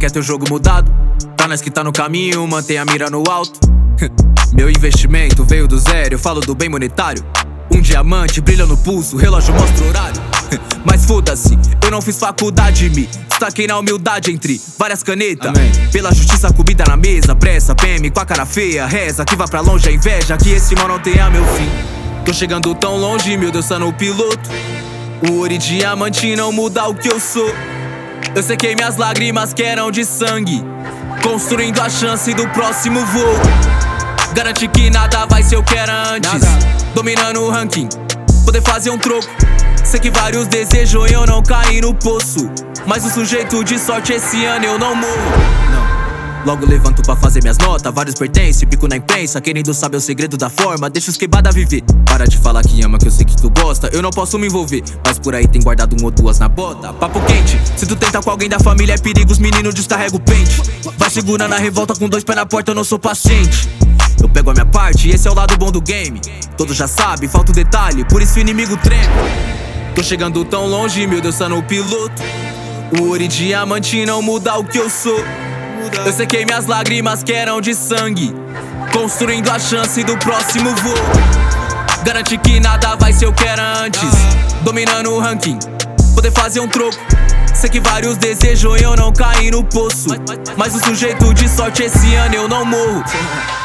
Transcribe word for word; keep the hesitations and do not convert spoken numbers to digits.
quer ter o jogo mudado. Tá nós que tá no caminho, mantém a mira no alto. Meu investimento veio do zero, eu falo do bem monetário. Um diamante brilha no pulso, o relógio mostra o horário. Mas foda-se, eu não fiz faculdade, me destaquei na humildade entre várias canetas. Amém. Pela justiça, comida na mesa, pressa, P M com a cara feia, reza que vá pra longe a inveja, que esse mal não tenha meu fim. Tô chegando tão longe, meu Deus, tá no piloto. O ouro e diamante não muda o que eu sou. Eu sequei minhas lágrimas que eram de sangue, construindo a chance do próximo voo. Garante que nada vai ser o que era antes, nada. Dominando o ranking, poder fazer um troco. Sei que vários desejam eu não cair no poço, mas o sujeito de sorte esse ano eu não morro. Não. Logo levanto pra fazer minhas notas, vários pertencem, pico na imprensa, querendo saber o segredo da forma, deixa os quebrada viver. Para de falar que ama, que eu sei que tu gosta, eu não posso me envolver, mas por aí tem guardado um ou duas na bota. Papo quente, se tu tenta com alguém da família é perigo, os meninos descarrega o pente. Vai segurando a revolta com dois pés na porta, eu não sou paciente. Eu pego a minha parte e esse é o lado bom do game. Todos já sabem, falta um detalhe, por isso o inimigo treme. Tô chegando tão longe, meu Deus, tá no piloto. O ouro e diamante não muda o que eu sou. Eu sequei minhas lágrimas que eram de sangue, construindo a chance do próximo voo. Garante que nada vai ser o que era antes, dominando o ranking, poder fazer um troco. Sei que vários desejam eu não cair no poço, mas o sujeito de sorte esse ano eu não morro.